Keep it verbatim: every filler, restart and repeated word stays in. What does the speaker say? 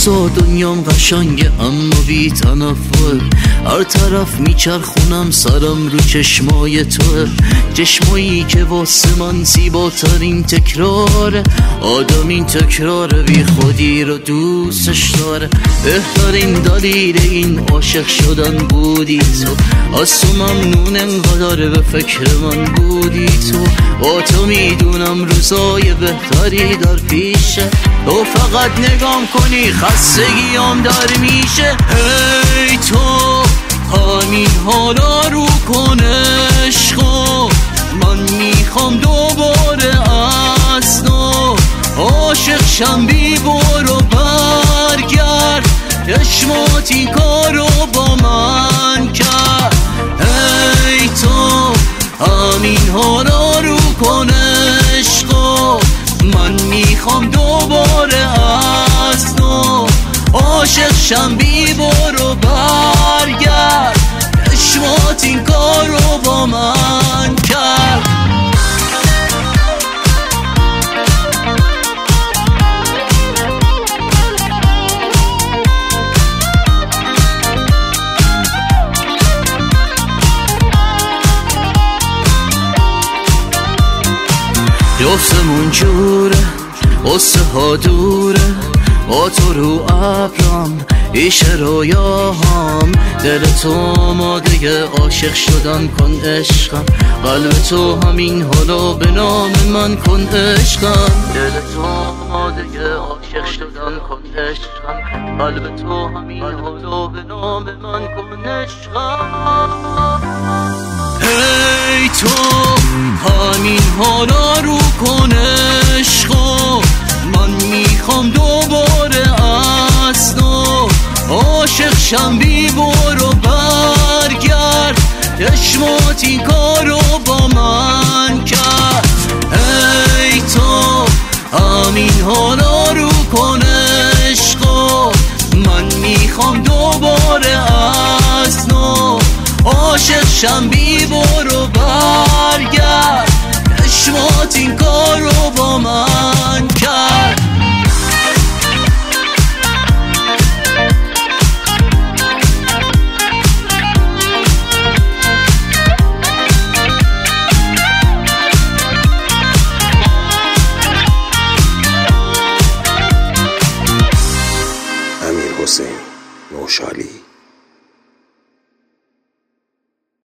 روزا دنیام قشنگه اما بی تنفر، هر طرف میچرخونم سرم رو چشمای توه، چشمایی که واسه من زیباترین تکراره، آدم این تکرار بی خودی رو دوستش داره. بهترین دلیل این عاشق شدن بودی تو، از تو ممنون انقدر به فکر من بودی تو. با تو میدونم روزای بهتری در پیشه، تو فقط نگام کنی خستگیام در میشه. هی تو همین حالا رو کن عشقو، من میخوام دوباره از تو عاشق شم، بی برو برگرد، چشمات این کارو با من کرد. هی تو همین حالا رو کن عشقو، من میخوام دوباره از تو عاشق شم، بی برو برگرد، چشمات این کارو با من کرد. جفتمون جوره، قصه ها دوره، با تو رو ابرم ایشه رویاهام. دل تو آماده عاشق شدن کن عشقم، قلب تو همین حالا به نام من کن عشقم. دل تو آماده عاشق شدن کن عشقم، قلب تو همین حالا به نام من کن عشقم. هی تو همین حالا رو کن عشقو، من میخوام دوباره از تو عاشق شم، بی برو برگرد، چشمات این کارو با من کرد. هی تو همین حالا رو کن عشقو، من میخوام دوباره از تو عاشق شم، بی برو برگرد، چشمات این کارو با من کرد. امیر حسین نوشالی.